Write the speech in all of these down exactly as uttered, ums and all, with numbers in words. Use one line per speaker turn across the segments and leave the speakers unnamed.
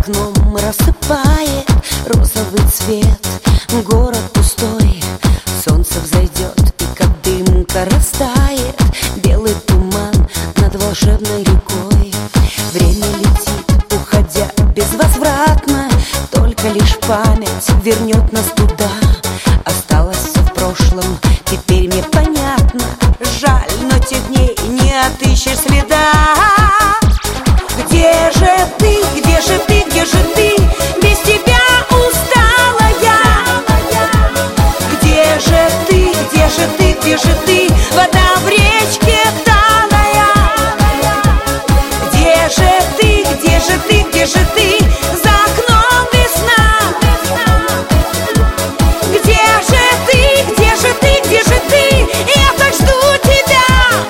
окном рассыпает розовый цвет. Город пустой, солнце взойдет, и как дымка растает белый туман над волшебной рекой. Время летит, уходя безвозвратно, только лишь память вернет нас туда. Осталось все в прошлом, теперь мне понятно. Жаль, но тех дней не отыщешь следа. Где же ты, где же ты, где же ты? Без тебя устала я. Где же ты, где же ты, где же ты? Вода в речке талая. Где же ты, где же ты, где же ты? За окном весна. Где же ты, где же ты, где же ты? Я так жду тебя.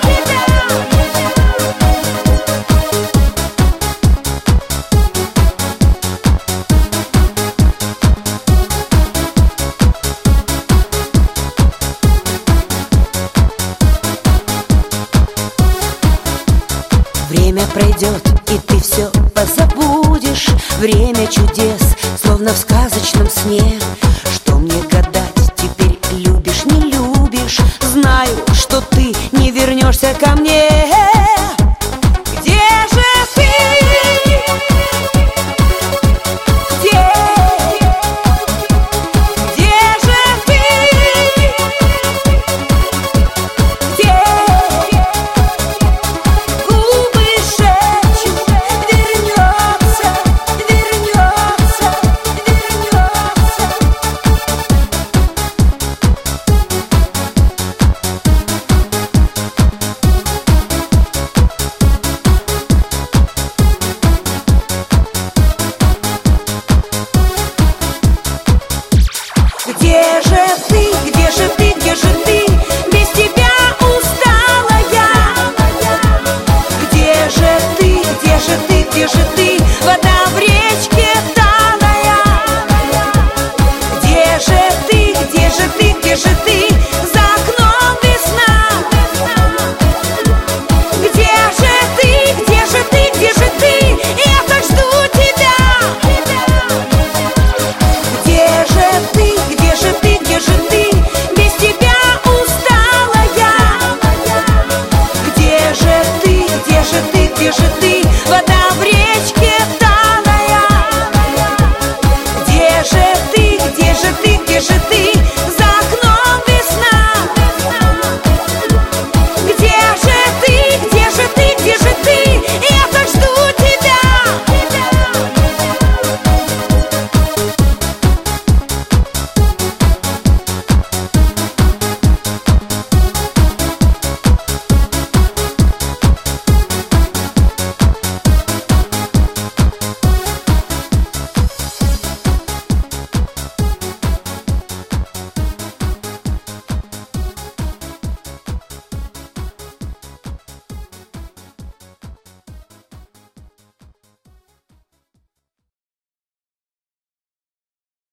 Время пройдет, и ты все позабудешь. Время чудес, словно в сказочном сне. Что мне гадать, теперь любишь, не любишь? Знаю, что ты не вернешься ко мне.